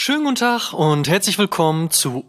Schönen guten Tag und herzlich willkommen zu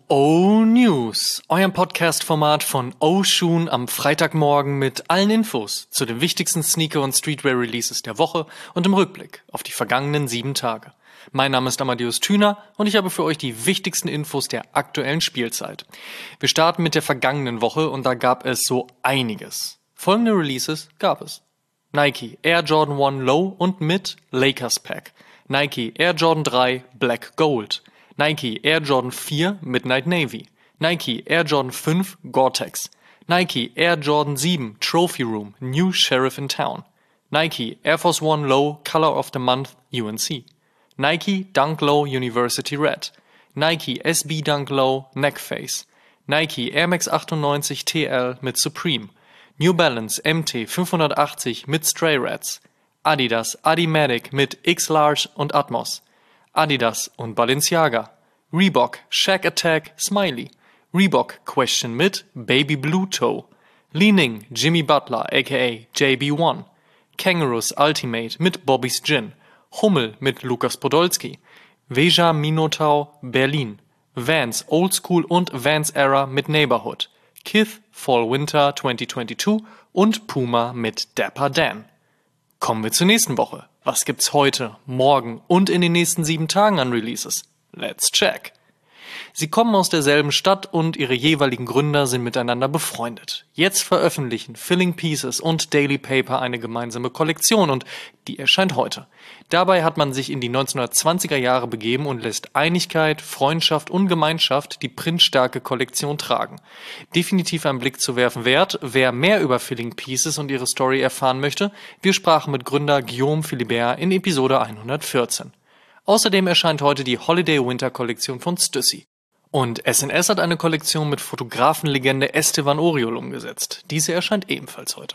O-News, eurem Podcast-Format von O-Shoon am Freitagmorgen mit allen Infos zu den wichtigsten Sneaker- und Streetwear-Releases der Woche und im Rückblick auf die vergangenen 7 Tage. Mein Name ist Amadeus Thüner und ich habe für euch die wichtigsten Infos der aktuellen Spielzeit. Wir starten mit der vergangenen Woche und da gab es so einiges. Folgende Releases gab es: Nike Air Jordan 1 Low und mit Lakers Pack, Nike Air Jordan 3 Black Gold, Nike Air Jordan 4 Midnight Navy, Nike Air Jordan 5 Gore-Tex, Nike Air Jordan 7 Trophy Room New Sheriff in Town, Nike Air Force One Low Color of the Month UNC, Nike Dunk Low University Red, Nike SB Dunk Low Neckface, Nike Air Max 98 TL mit Supreme, New Balance MT 580 mit Stray Rats, Adidas Adimatic mit X-Large und Atmos, Adidas und Balenciaga, Reebok Shaq Attack Smiley, Reebok Question mit Baby Blue Toe, Li-Ning Jimmy Butler aka JB1, Kangaroos Ultimate mit Bobby's Gin, Hummel mit Lukas Podolski, Veja Minotaur Berlin, Vans Old School und Vans Era mit Neighborhood, Kith Fall Winter 2022 und Puma mit Dapper Dan. Kommen wir zur nächsten Woche. Was gibt's heute, morgen und in den nächsten 7 Tagen an Releases? Let's check! Sie kommen aus derselben Stadt und ihre jeweiligen Gründer sind miteinander befreundet. Jetzt veröffentlichen Filling Pieces und Daily Paper eine gemeinsame Kollektion und die erscheint heute. Dabei hat man sich in die 1920er Jahre begeben und lässt Einigkeit, Freundschaft und Gemeinschaft die printstarke Kollektion tragen. Definitiv ein Blick zu werfen wert. Wer mehr über Filling Pieces und ihre Story erfahren möchte, wir sprachen mit Gründer Guillaume Philibert in Episode 114. Außerdem erscheint heute die Holiday-Winter-Kollektion von Stussy. Und SNS hat eine Kollektion mit Fotografenlegende Esteban Oriol umgesetzt. Diese erscheint ebenfalls heute.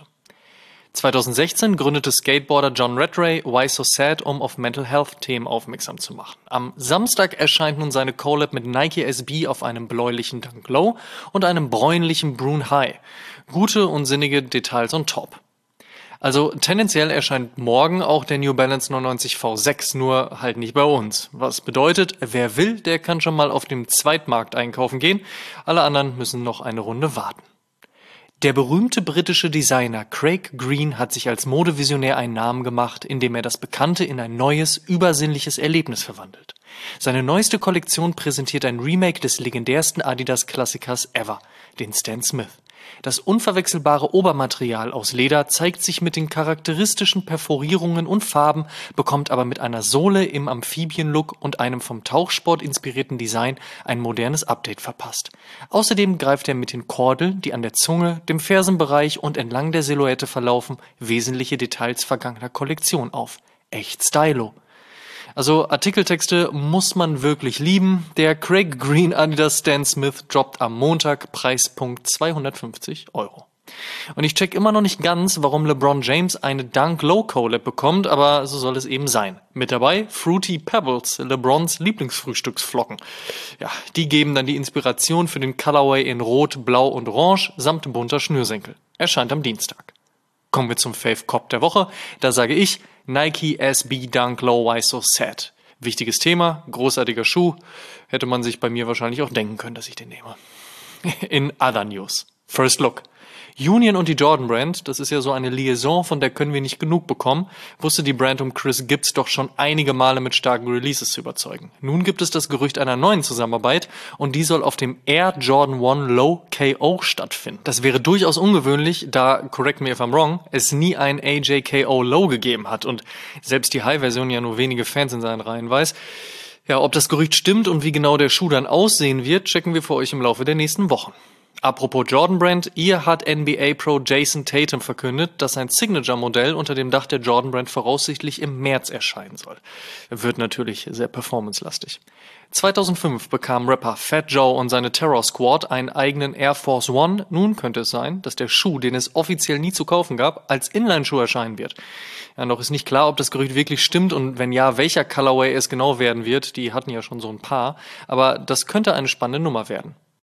2016 gründete Skateboarder John Rattray Why So Sad, um auf Mental Health-Themen aufmerksam zu machen. Am Samstag erscheint nun seine Collab mit Nike SB auf einem bläulichen Dunk Low und einem bräunlichen Brune High. Gute und sinnige Details on top. Also tendenziell erscheint morgen auch der New Balance 99 V6, nur halt nicht bei uns. Was bedeutet, wer will, der kann schon mal auf dem Zweitmarkt einkaufen gehen. Alle anderen müssen noch eine Runde warten. Der berühmte britische Designer Craig Green hat sich als Modevisionär einen Namen gemacht, indem er das Bekannte in ein neues, übersinnliches Erlebnis verwandelt. Seine neueste Kollektion präsentiert ein Remake des legendärsten Adidas-Klassikers ever, den Stan Smith. Das unverwechselbare Obermaterial aus Leder zeigt sich mit den charakteristischen Perforierungen und Farben, bekommt aber mit einer Sohle im Amphibien-Look und einem vom Tauchsport inspirierten Design ein modernes Update verpasst. Außerdem greift er mit den Kordeln, die an der Zunge, dem Fersenbereich und entlang der Silhouette verlaufen, wesentliche Details vergangener Kollektion auf. Echt stylo. Also Artikeltexte muss man wirklich lieben. Der Craig Green Adidas Stan Smith droppt am Montag, Preispunkt 250 €. Und ich check immer noch nicht ganz, warum LeBron James eine Dunk Low Collab bekommt, aber so soll es eben sein. Mit dabei Fruity Pebbles, LeBrons Lieblingsfrühstücksflocken. Ja, die geben dann die Inspiration für den Colorway in Rot, Blau und Orange samt bunter Schnürsenkel. Erscheint am Dienstag. Kommen wir zum Fave Cop der Woche. Da sage ich Nike SB Dunk Low Why So Sad. Wichtiges Thema, großartiger Schuh. Hätte man sich bei mir wahrscheinlich auch denken können, dass ich den nehme. In other news. First Look. Union und die Jordan Brand, das ist ja so eine Liaison, von der können wir nicht genug bekommen, wusste die Brand um Chris Gibbs doch schon einige Male mit starken Releases zu überzeugen. Nun gibt es das Gerücht einer neuen Zusammenarbeit und die soll auf dem Air Jordan 1 Low KO stattfinden. Das wäre durchaus ungewöhnlich, da, correct me if I'm wrong, es nie ein AJKO Low gegeben hat und selbst die High-Version ja nur wenige Fans in seinen Reihen weiß. Ja, ob das Gerücht stimmt und wie genau der Schuh dann aussehen wird, checken wir für euch im Laufe der nächsten Wochen. Apropos Jordan Brand, ihr hat NBA Pro Jason Tatum verkündet, dass sein Signature-Modell unter dem Dach der Jordan Brand voraussichtlich im März erscheinen soll. Wird natürlich sehr performancelastig. 2005 bekam Rapper Fat Joe und seine Terror Squad einen eigenen Air Force One. Nun könnte es sein, dass der Schuh, den es offiziell nie zu kaufen gab, als Inline-Schuh erscheinen wird. Ja, noch ist nicht klar, ob das Gerücht wirklich stimmt und wenn ja, welcher Colorway es genau werden wird. Die hatten ja schon so ein paar, aber das könnte eine spannende Nummer werden.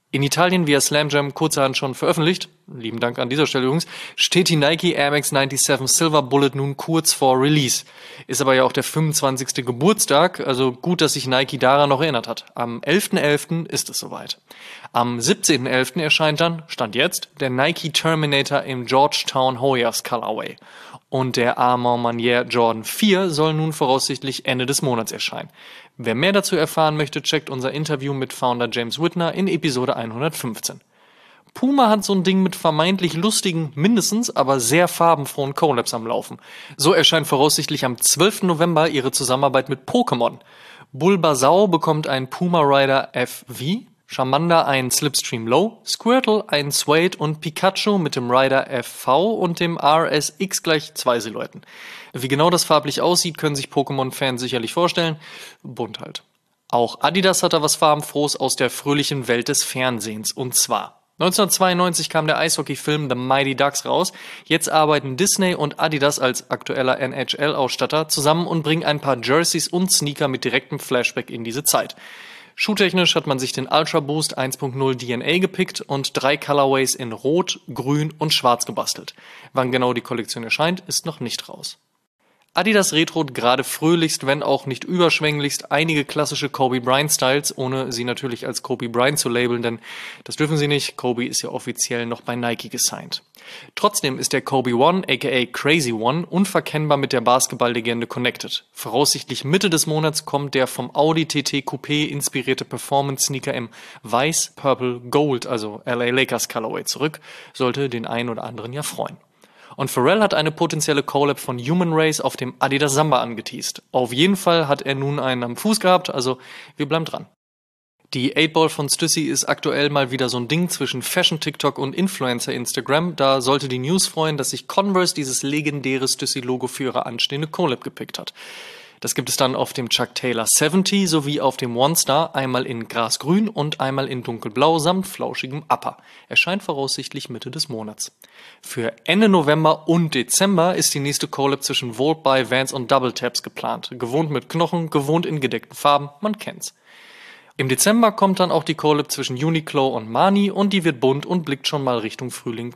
In Italien via Slam Jam kurzerhand schon veröffentlicht, lieben Dank an dieser Stelle übrigens, steht die Nike Air Max 97 Silver Bullet nun kurz vor Release. Ist aber ja auch der 25. Geburtstag, also gut, dass sich Nike daran noch erinnert hat. Am 11.11. ist es soweit. Am 17.11. erscheint dann, Stand jetzt, der Nike Terminator im Georgetown Hoyas Colorway. Und der Armand Manier Jordan 4 soll nun voraussichtlich Ende des Monats erscheinen. Wer mehr dazu erfahren möchte, checkt unser Interview mit Founder James Whitner in Episode 115. Puma hat so ein Ding mit vermeintlich lustigen, mindestens, aber sehr farbenfrohen Collabs am Laufen. So erscheint voraussichtlich am 12. November ihre Zusammenarbeit mit Pokémon. Bulbasaur bekommt einen Puma Rider FV, Charmander einen Slipstream Low, Squirtle einen Suede und Pikachu mit dem Rider FV und dem RSX gleich 2 Silhouetten. Wie genau das farblich aussieht, können sich Pokémon-Fans sicherlich vorstellen. Bunt halt. Auch Adidas hat da was Farbenfrohes aus der fröhlichen Welt des Fernsehens. Und zwar 1992 kam der Eishockey-Film The Mighty Ducks raus. Jetzt arbeiten Disney und Adidas als aktueller NHL-Ausstatter zusammen und bringen ein paar Jerseys und Sneaker mit direktem Flashback in diese Zeit. Schuhtechnisch hat man sich den Ultra Boost 1.0 DNA gepickt und 3 Colorways in Rot, Grün und Schwarz gebastelt. Wann genau die Kollektion erscheint, ist noch nicht raus. Adidas retrot gerade fröhlichst, wenn auch nicht überschwänglichst, einige klassische Kobe Bryant Styles, ohne sie natürlich als Kobe Bryant zu labeln, denn das dürfen sie nicht, Kobe ist ja offiziell noch bei Nike gesigned. Trotzdem ist der Kobe One, aka Crazy One, unverkennbar mit der Basketball-Legende connected. Voraussichtlich Mitte des Monats kommt der vom Audi TT Coupé inspirierte Performance-Sneaker im Weiß, Purple, Gold, also LA Lakers Colorway zurück, sollte den einen oder anderen ja freuen. Und Pharrell hat eine potenzielle Collab von Human Race auf dem Adidas Samba angeteast. Auf jeden Fall hat er nun einen am Fuß gehabt, also wir bleiben dran. Die 8-Ball von Stussy ist aktuell mal wieder so ein Ding zwischen Fashion-TikTok und Influencer-Instagram. Da sollte die News freuen, dass sich Converse dieses legendäre Stussy-Logo für ihre anstehende Collab gepickt hat. Das gibt es dann auf dem Chuck Taylor 70 sowie auf dem One Star, einmal in Grasgrün und einmal in Dunkelblau samt flauschigem Upper. Erscheint voraussichtlich Mitte des Monats. Für Ende November und Dezember ist die nächste Collab zwischen Volt by Vans und Double Taps geplant. Gewohnt mit Knochen, gewohnt in gedeckten Farben, man kennt's. Im Dezember kommt dann auch die Collab zwischen Uniqlo und Marni und die wird bunt und blickt schon mal Richtung Frühling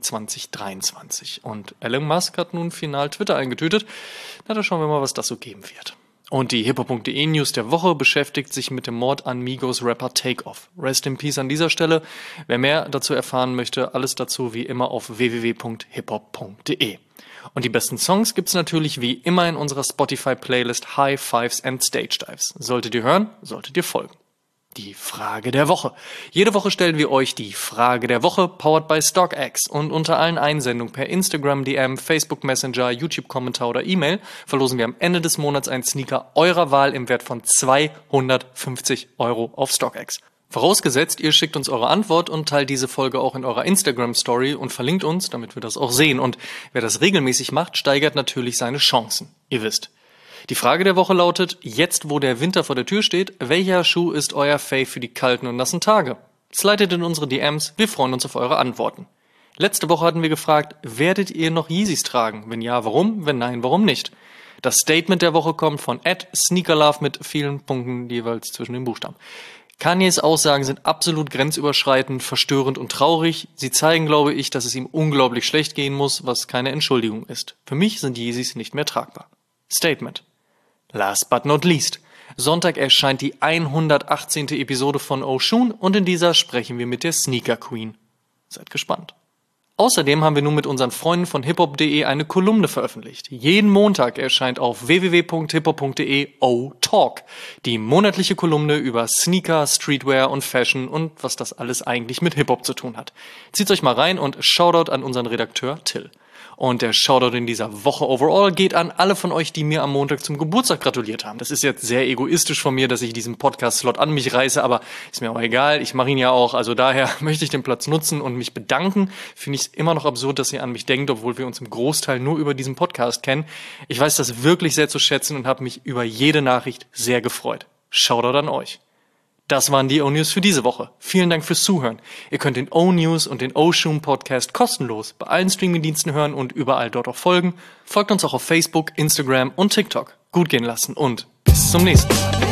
2023. Und Elon Musk hat nun final Twitter eingetütet. Na, da schauen wir mal, was das so geben wird. Und die hiphop.de News der Woche beschäftigt sich mit dem Mord an Migos Rapper Takeoff. Rest in Peace an dieser Stelle. Wer mehr dazu erfahren möchte, alles dazu wie immer auf www.hiphop.de. Und die besten Songs gibt's natürlich wie immer in unserer Spotify-Playlist High Fives and Stage Dives. Solltet ihr hören, solltet ihr folgen. Die Frage der Woche. Jede Woche stellen wir euch die Frage der Woche, powered by StockX. Und unter allen Einsendungen per Instagram, DM, Facebook Messenger, YouTube-Kommentar oder E-Mail verlosen wir am Ende des Monats einen Sneaker eurer Wahl im Wert von 250 € auf StockX. Vorausgesetzt, ihr schickt uns eure Antwort und teilt diese Folge auch in eurer Instagram-Story und verlinkt uns, damit wir das auch sehen. Und wer das regelmäßig macht, steigert natürlich seine Chancen. Ihr wisst. Die Frage der Woche lautet, jetzt wo der Winter vor der Tür steht, welcher Schuh ist euer Fave für die kalten und nassen Tage? Slidet in unsere DMs, wir freuen uns auf eure Antworten. Letzte Woche hatten wir gefragt, werdet ihr noch Yeezys tragen? Wenn ja, warum? Wenn nein, warum nicht? Das Statement der Woche kommt von @sneakerlove mit vielen Punkten jeweils zwischen den Buchstaben. Kanyes Aussagen sind absolut grenzüberschreitend, verstörend und traurig. Sie zeigen, glaube ich, dass es ihm unglaublich schlecht gehen muss, was keine Entschuldigung ist. Für mich sind Yeezys nicht mehr tragbar. Statement. Last but not least. Sonntag erscheint die 118. Episode von Oshun und in dieser sprechen wir mit der Sneaker Queen. Seid gespannt. Außerdem haben wir nun mit unseren Freunden von hiphop.de eine Kolumne veröffentlicht. Jeden Montag erscheint auf www.hiphop.de O-Talk, die monatliche Kolumne über Sneaker, Streetwear und Fashion und was das alles eigentlich mit Hip-Hop zu tun hat. Zieht's euch mal rein und Shoutout an unseren Redakteur Till. Und der Shoutout in dieser Woche overall geht an alle von euch, die mir am Montag zum Geburtstag gratuliert haben. Das ist jetzt sehr egoistisch von mir, dass ich diesen Podcast-Slot an mich reiße, aber ist mir auch egal. Ich mache ihn ja auch, also daher möchte ich den Platz nutzen und mich bedanken. Finde ich es immer noch absurd, dass ihr an mich denkt, obwohl wir uns im Großteil nur über diesen Podcast kennen. Ich weiß das wirklich sehr zu schätzen und habe mich über jede Nachricht sehr gefreut. Shoutout an euch. Das waren die O-News für diese Woche. Vielen Dank fürs Zuhören. Ihr könnt den O-News und den O-Shoom Podcast kostenlos bei allen Streamingdiensten hören und überall dort auch folgen. Folgt uns auch auf Facebook, Instagram und TikTok. Gut gehen lassen und bis zum nächsten Mal.